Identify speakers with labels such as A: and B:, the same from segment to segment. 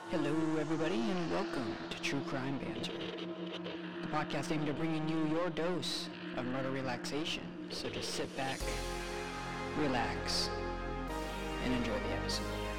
A: Hello, everybody, and welcome to True Crime Banter, the podcast aimed at bringing you your dose of murder relaxation. So just sit back, relax, and enjoy the episode.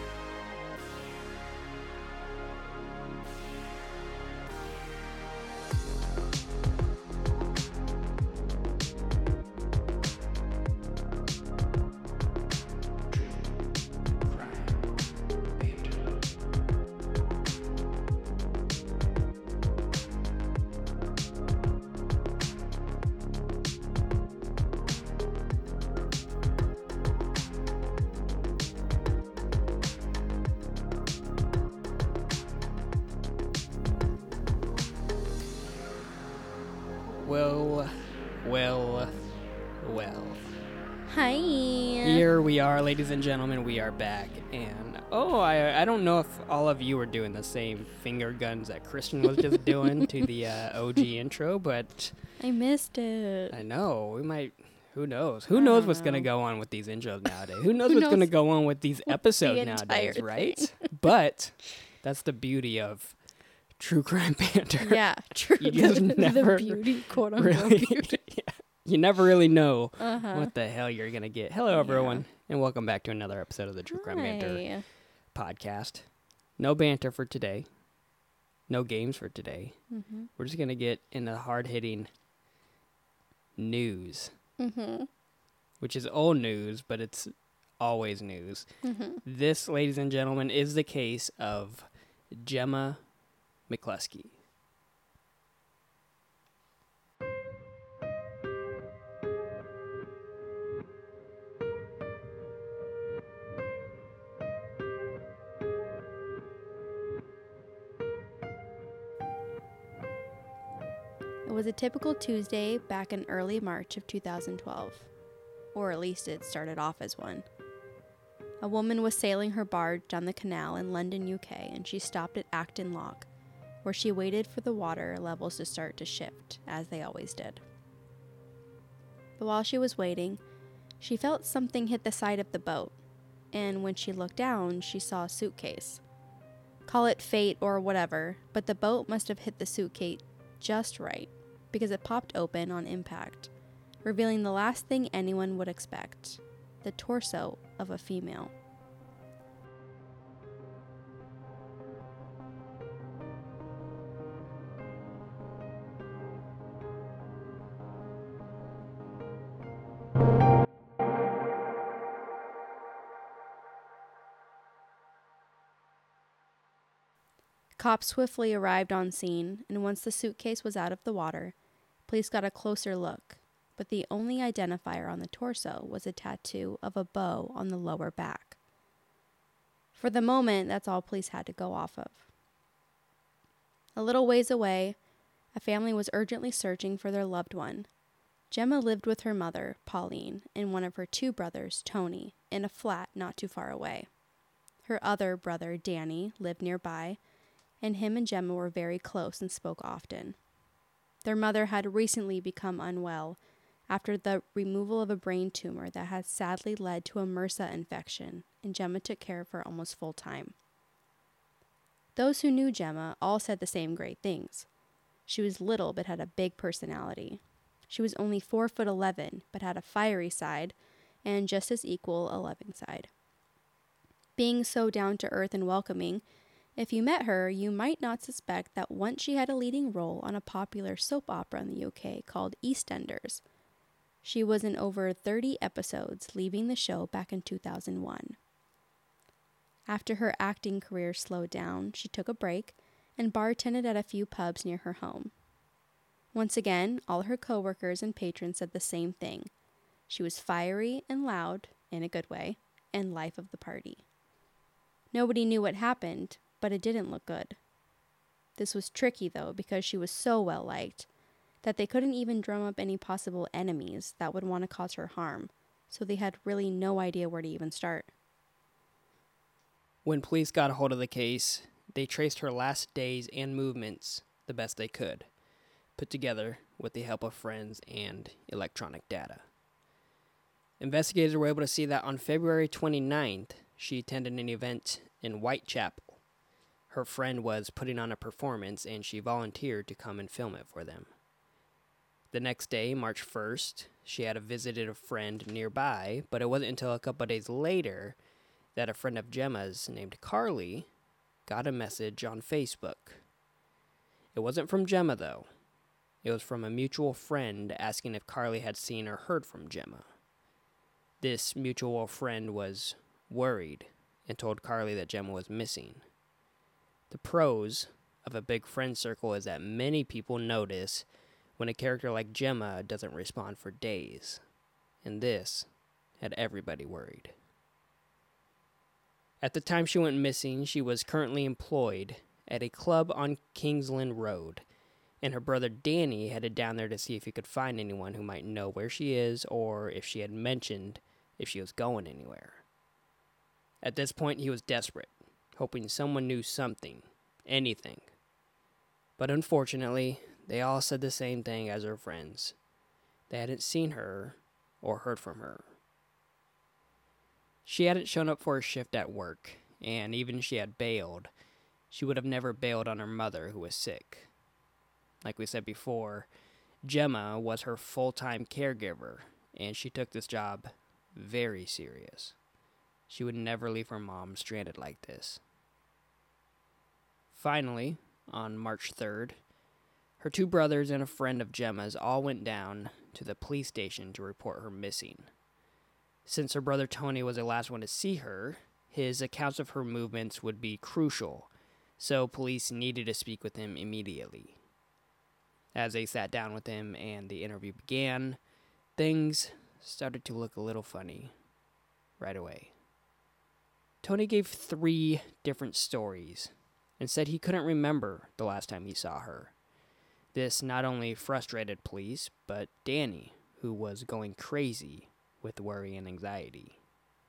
A: Well.
B: Hi.
A: Here we are, ladies and gentlemen, we are back, and I don't know if all of you were doing the same finger guns that Christian was just doing to the OG intro, but
B: I missed it.
A: I know, we might, who knows? Who knows what's going to go on with these intros nowadays? Who knows what's going to go on with these episodes nowadays, right? But that's the beauty of True Crime Banter.
B: Yeah, true.
A: You just never
B: the beauty, quote unquote
A: really,
B: beauty.
A: yeah, you never really know what the hell you're going to get. Hello, everyone, and welcome back to another episode of the True Crime Banter podcast. No banter for today. No games for today. Mm-hmm. We're just going to get into hard-hitting news, which is old news, but it's always news. This, ladies and gentlemen, is the case of Gemma McCluskey.
B: It was a typical Tuesday back in early March of 2012. Or at least it started off as one. A woman was sailing her barge down the canal in London, UK, and she stopped at Acton Lock, where she waited for the water levels to start to shift, as they always did. But while she was waiting, she felt something hit the side of the boat, and when she looked down, she saw a suitcase. Call it fate or whatever, but the boat must have hit the suitcase just right, because it popped open on impact, revealing the last thing anyone would expect, the torso of a female. Cops swiftly arrived on scene, and once the suitcase was out of the water, police got a closer look, but the only identifier on the torso was a tattoo of a bow on the lower back. For the moment, that's all police had to go off of. A little ways away, a family was urgently searching for their loved one. Gemma lived with her mother, Pauline, and one of her two brothers, Tony, in a flat not too far away. Her other brother, Danny, lived nearby, and him and Gemma were very close and spoke often. Their mother had recently become unwell after the removal of a brain tumor that had sadly led to a MRSA infection, and Gemma took care of her almost full time. Those who knew Gemma all said the same great things. She was little but had a big personality. She was only 4'11", but had a fiery side and just as equal a loving side. Being so down to earth and welcoming, if you met her, you might not suspect that once she had a leading role on a popular soap opera in the UK called EastEnders. She was in over 30 episodes, leaving the show back in 2001. After her acting career slowed down, she took a break and bartended at a few pubs near her home. Once again, all her coworkers and patrons said the same thing. She was fiery and loud, in a good way, and life of the party. Nobody knew what happened, but it didn't look good. This was tricky, though, because she was so well-liked that they couldn't even drum up any possible enemies that would want to cause her harm, so they had really no idea where to even start.
A: When police got a hold of the case, they traced her last days and movements the best they could, put together with the help of friends and electronic data. Investigators were able to see that on February 29th, she attended an event in Whitechapel. her friend was putting on a performance and she volunteered to come and film it for them. The next day, March 1st, she had visited a friend nearby, but it wasn't until a couple of days later that a friend of Gemma's named Carly got a message on Facebook. It wasn't from Gemma, though. It was from a mutual friend asking if Carly had seen or heard from Gemma. This mutual friend was worried and told Carly that Gemma was missing. The pros of a big friend circle is that many people notice when a character like Gemma doesn't respond for days, and this had everybody worried. At the time she went missing, she was currently employed at a club on Kingsland Road, and her brother Danny headed down there to see if he could find anyone who might know where she is or if she had mentioned if she was going anywhere. At this point, he was desperate, hoping someone knew something, anything. But unfortunately, they all said the same thing as her friends. They hadn't seen her or heard from her. She hadn't shown up for a shift at work, and even if she had bailed, she would have never bailed on her mother who was sick. Like we said before, Gemma was her full-time caregiver, and she took this job very serious. She would never leave her mom stranded like this. Finally, on March 3rd, her two brothers and a friend of Gemma's all went down to the police station to report her missing. Since her brother Tony was the last one to see her, his accounts of her movements would be crucial, so police needed to speak with him immediately. As they sat down with him and the interview began, things started to look a little funny right away. Tony gave 3 different stories and said he couldn't remember the last time he saw her. This not only frustrated police, but Danny, who was going crazy with worry and anxiety.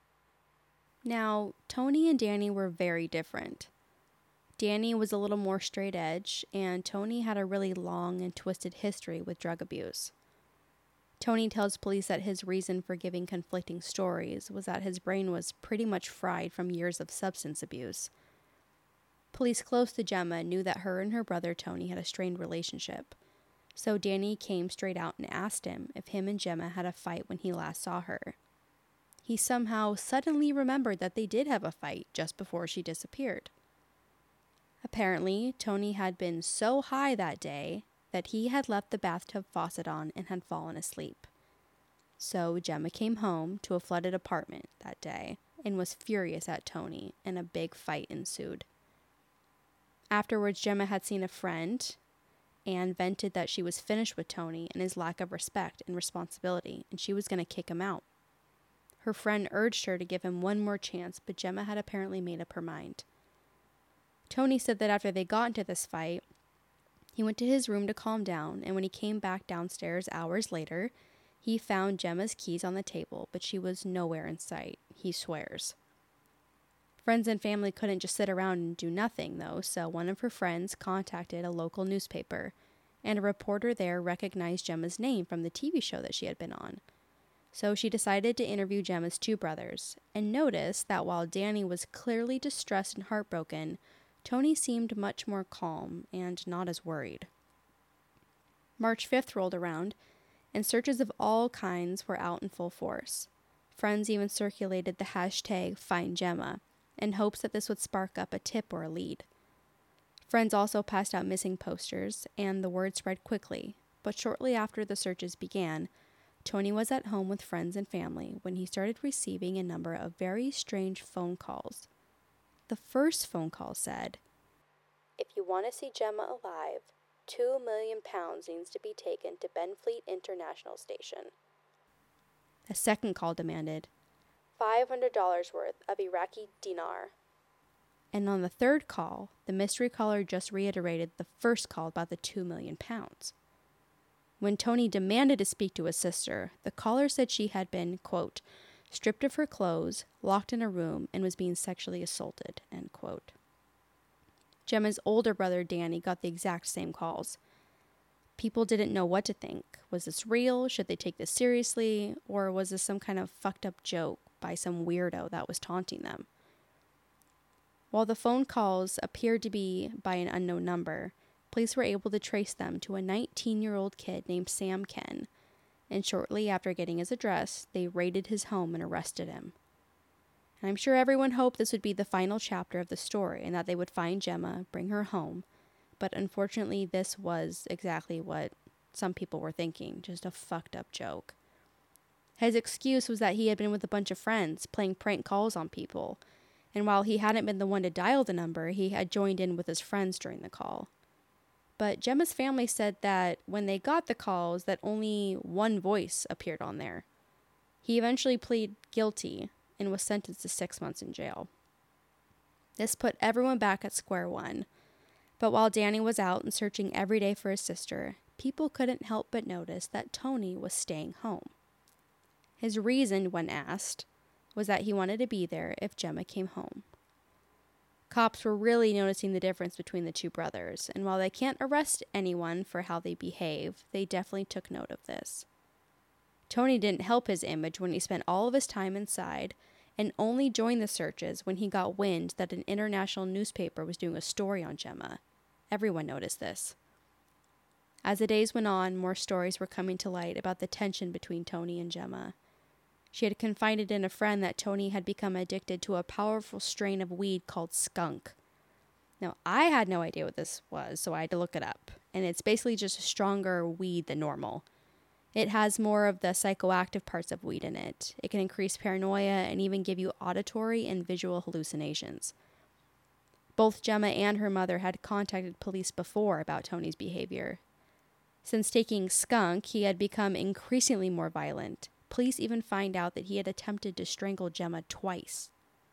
B: Now, Tony and Danny were very different. Danny was a little more straight edge, and Tony had a really long and twisted history with drug abuse. Tony tells police that his reason for giving conflicting stories was that his brain was pretty much fried from years of substance abuse. Police close to Gemma knew that her and her brother Tony had a strained relationship, so Danny came straight out and asked him if him and Gemma had a fight when he last saw her. He somehow suddenly remembered that they did have a fight just before she disappeared. Apparently, Tony had been so high that day that he had left the bathtub faucet on and had fallen asleep. So Gemma came home to a flooded apartment that day and was furious at Tony, and a big fight ensued. Afterwards, Gemma had seen a friend and vented that she was finished with Tony and his lack of respect and responsibility, and she was going to kick him out. Her friend urged her to give him one more chance, but Gemma had apparently made up her mind. Tony said that after they got into this fight, he went to his room to calm down, and when he came back downstairs hours later, he found Gemma's keys on the table, but she was nowhere in sight, he swears. Friends and family couldn't just sit around and do nothing, though, so one of her friends contacted a local newspaper, and a reporter there recognized Gemma's name from the TV show that she had been on. So she decided to interview Gemma's 2 brothers, and noticed that while Danny was clearly distressed and heartbroken, Tony seemed much more calm and not as worried. March 5th rolled around, and searches of all kinds were out in full force. Friends even circulated the hashtag #FindGemma, in hopes that this would spark up a tip or a lead. Friends also passed out missing posters, and the word spread quickly, but shortly after the searches began, Tony was at home with friends and family when he started receiving a number of very strange phone calls. The first phone call said, "If you want to see Gemma alive, £2 million needs to be taken to Benfleet International Station." A second call demanded $500 worth of Iraqi dinar. And on the third call, the mystery caller just reiterated the first call about the £2 million. When Tony demanded to speak to his sister, the caller said she had been, quote, stripped of her clothes, locked in a room, and was being sexually assaulted, end quote. Gemma's older brother Danny got the exact same calls. People didn't know what to think. Was this real? Should they take this seriously? Or was this some kind of fucked up joke by some weirdo that was taunting them? While the phone calls appeared to be by an unknown number, police were able to trace them to a 19-year-old kid named Sam Ken, and shortly after getting his address, they raided his home and arrested him. And I'm sure everyone hoped this would be the final chapter of the story and that they would find Gemma, bring her home, but unfortunately this was exactly what some people were thinking, just a fucked up joke. His excuse was that he had been with a bunch of friends playing prank calls on people, and while he hadn't been the one to dial the number, he had joined in with his friends during the call. But Gemma's family said that when they got the calls, that only one voice appeared on there. He eventually pleaded guilty and was sentenced to 6 months in jail. This put everyone back at square one. But while Danny was out and searching every day for his sister, people couldn't help but notice that Tony was staying home. His reason, when asked, was that he wanted to be there if Gemma came home. Cops were really noticing the difference between the two brothers, and while they can't arrest anyone for how they behave, they definitely took note of this. Tony didn't help his image when he spent all of his time inside and only joined the searches when he got wind that an international newspaper was doing a story on Gemma. Everyone noticed this. As the days went on, more stories were coming to light about the tension between Tony and Gemma. She had confided in a friend that Tony had become addicted to a powerful strain of weed called skunk. Now, I had no idea what this was, so I had to look it up. And it's basically just a stronger weed than normal. It has more of the psychoactive parts of weed in it. It can increase paranoia and even give you auditory and visual hallucinations. Both Gemma and her mother had contacted police before about Tony's behavior. Since taking skunk, he had become increasingly more violent. Police even find out that he had attempted to strangle Gemma twice.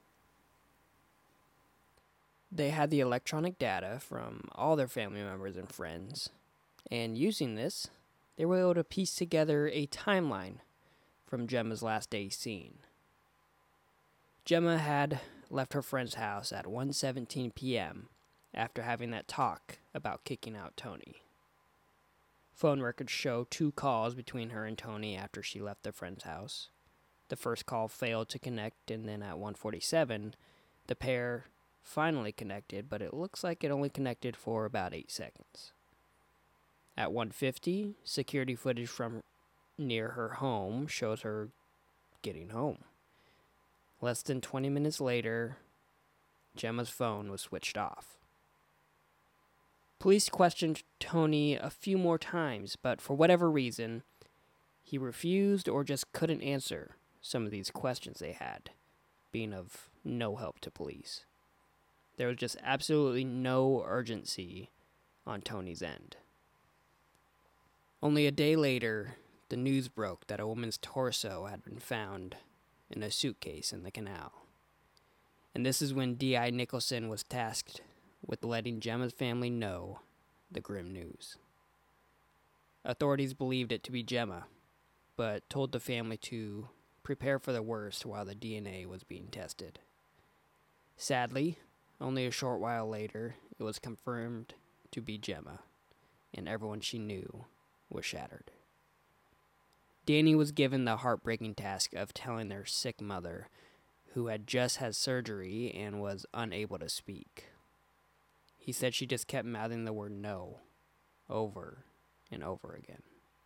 A: They had the electronic data from all their family members and friends, and using this, they were able to piece together a timeline from Gemma's last day seen. Gemma had left her friend's house at 1:17 p.m. after having that talk about kicking out Tony. Phone records show 2 calls between her and Tony after she left their friend's house. The first call failed to connect, and then at 1:47, the pair finally connected, but it looks like it only connected for about 8 seconds. At 1:50, security footage from near her home shows her getting home. Less than 20 minutes later, Gemma's phone was switched off. Police questioned Tony a few more times, but for whatever reason, he refused or just couldn't answer some of these questions they had, being of no help to police. There was just absolutely no urgency on Tony's end. Only a day later, the news broke that a woman's torso had been found in a suitcase in the canal. And this is when D.I. Nicholson was tasked with letting Gemma's family know the grim news. Authorities believed it to be Gemma, but told the family to prepare for the worst while the DNA was being tested. Sadly, only a short while later, it was confirmed to be Gemma, and everyone she knew was shattered. Danny was given the heartbreaking task of telling their sick mother, who had just had surgery and was unable to speak. He said she just kept mouthing the word no over and over again.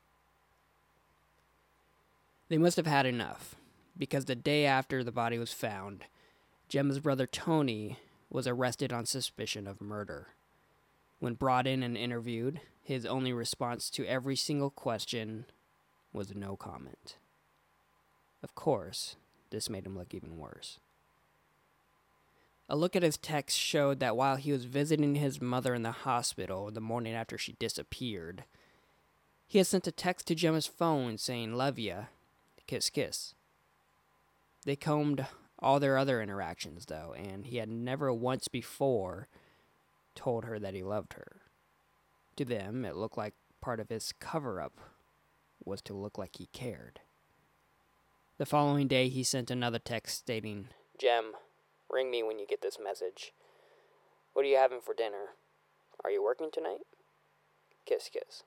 A: They must have had enough, because the day after the body was found, Gemma's brother Tony was arrested on suspicion of murder. When brought in and interviewed, his only response to every single question was no comment. Of course, this made him look even worse. A look at his text showed that while he was visiting his mother in the hospital the morning after she disappeared, he had sent a text to Gemma's phone saying, "Love ya, kiss kiss." They combed all their other interactions, though, and he had never once before told her that he loved her. To them, it looked like part of his cover-up was to look like he cared. The following day, he sent another text stating, "Gem, ring me when you get this message. What are you having for dinner? Are you working tonight? Kiss, kiss."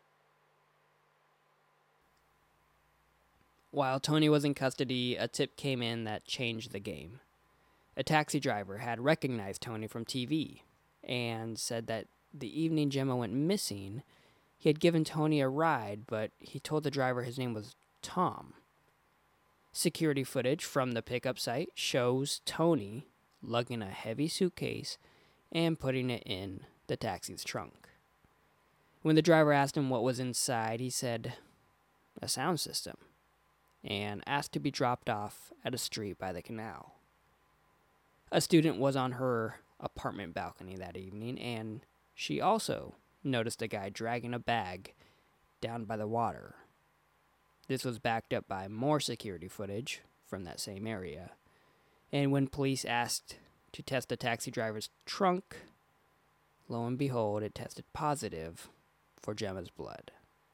A: While Tony was in custody, a tip came in that changed the game. A taxi driver had recognized Tony from TV and said that the evening Gemma went missing, he had given Tony a ride, but he told the driver his name was Tom. Security footage from the pickup site shows Tony lugging a heavy suitcase and putting it in the taxi's trunk. When the driver asked him what was inside, he said, "A sound system," and asked to be dropped off at a street by the canal. A student was on her apartment balcony that evening, and she also noticed a guy dragging a bag down by the water. This was backed up by more security footage from that same area. And when police asked to test the taxi driver's trunk, lo and behold, it tested positive for Gemma's blood.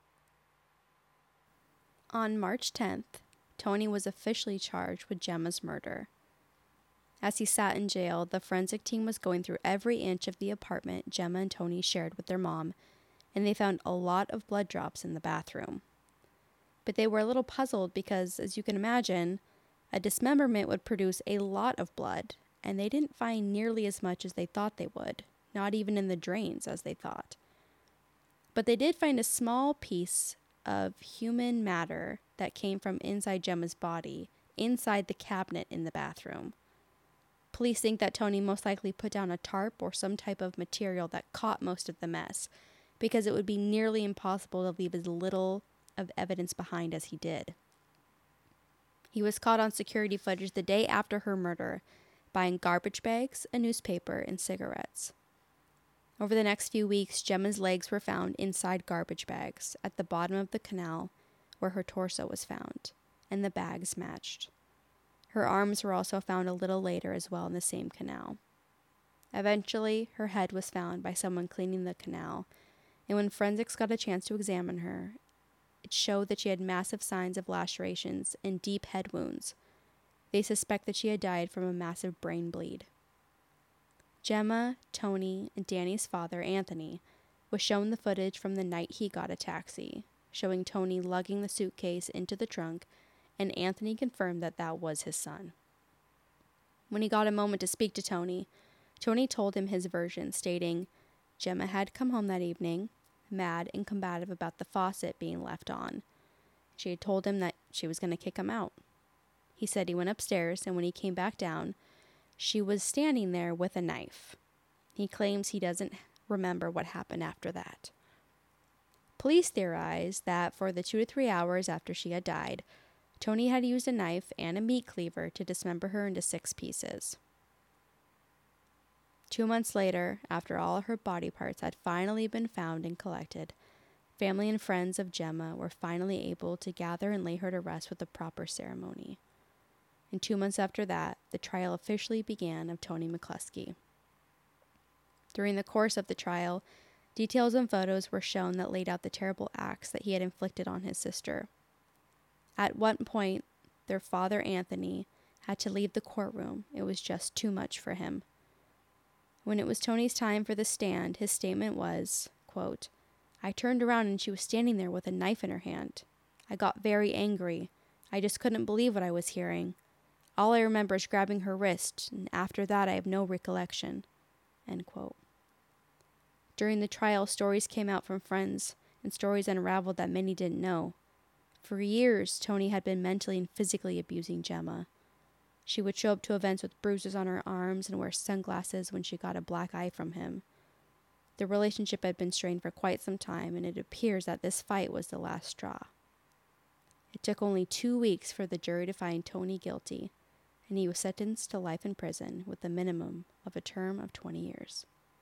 B: On March 10th, Tony was officially charged with Gemma's murder. As he sat in jail, the forensic team was going through every inch of the apartment Gemma and Tony shared with their mom, and they found a lot of blood drops in the bathroom. But they were a little puzzled because, as you can imagine, a dismemberment would produce a lot of blood, and they didn't find nearly as much as they thought they would, not even in the drains as they thought. But they did find a small piece of human matter that came from inside Gemma's body, inside the cabinet in the bathroom. Police think that Tony most likely put down a tarp or some type of material that caught most of the mess, because it would be nearly impossible to leave as little of evidence behind as he did. He was caught on security footage the day after her murder, buying garbage bags, a newspaper, and cigarettes. Over the next few weeks, Gemma's legs were found inside garbage bags at the bottom of the canal where her torso was found, and the bags matched. Her arms were also found a little later as well in the same canal. Eventually, her head was found by someone cleaning the canal, and when forensics got a chance to examine her, it showed that she had massive signs of lacerations and deep head wounds. They suspect that she had died from a massive brain bleed. Gemma, Tony, and Danny's father, Anthony, was shown the footage from the night he got a taxi, showing Tony lugging the suitcase into the trunk, and Anthony confirmed that that was his son. When he got a moment to speak to Tony, Tony told him his version, stating, Gemma had come home that evening, mad and combative about the faucet being left on. She had told him that she was going to kick him out. He said he went upstairs, and when he came back down, she was standing there with a knife. He claims he doesn't remember what happened after that. Police theorize that for the 2 to 3 hours after she had died, Tony had used a knife and a meat cleaver to dismember her into 6 pieces. 2 months later, after all her body parts had finally been found and collected, family and friends of Gemma were finally able to gather and lay her to rest with a proper ceremony. And 2 months after that, the trial officially began of Tony McCluskey. During the course of the trial, details and photos were shown that laid out the terrible acts that he had inflicted on his sister. At one point, their father, Anthony, had to leave the courtroom. It was just too much for him. When it was Tony's time for the stand, his statement was, quote, I turned around and she was standing there with a knife in her hand. I got very angry. I just couldn't believe what I was hearing. All I remember is grabbing her wrist, and after that I have no recollection. End quote. During the trial, stories came out from friends, and stories unraveled that many didn't know. For years, Tony had been mentally and physically abusing Gemma. She would show up to events with bruises on her arms and wear sunglasses when she got a black eye from him. The relationship had been strained for quite some time, and it appears that this fight was the last straw. It took only 2 weeks for the jury to find Tony guilty, and he was sentenced to life in prison with a minimum of a term of 20 years.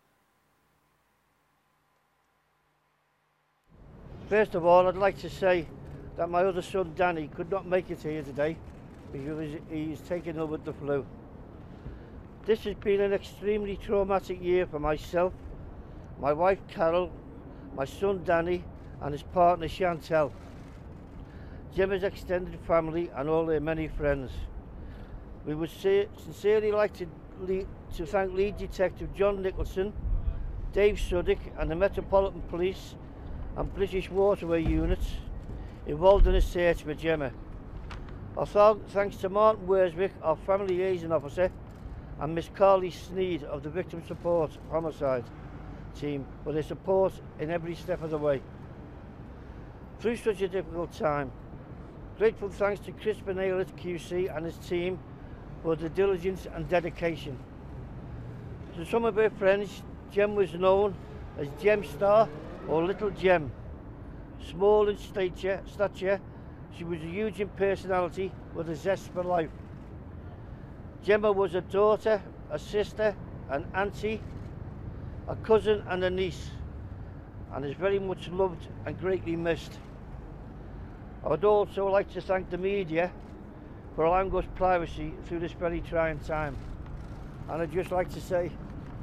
C: First of all, I'd like to say that my other son, Danny, could not make it here today because he's taken ill with the flu. This has been an extremely traumatic year for myself, my wife Carol, my son Danny, and his partner Chantel, Gemma's extended family, and all their many friends. We would sincerely like to thank Lead Detective John Nicholson, Dave Suddick, and the Metropolitan Police and British Waterway units involved in the search for Gemma. Also, thanks to Martin Worswick, our family liaison officer, and Miss Carly Sneed of the Victim Support Homicide team for their support in every step of the way. Through such a difficult time, grateful thanks to Chris Benale at QC and his team for their diligence and dedication. To some of her friends, Jem was known as Gem Star or Little Gem. Small in stature, she was huge in personality with a zest for life. Gemma was a daughter, a sister, an auntie, a cousin and a niece, and is very much loved and greatly missed. I would also like to thank the media for allowing us privacy through this very trying time. And I'd just like to say,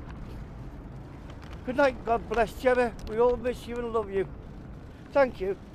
C: good night, God bless Gemma. We all miss you and love you. Thank you.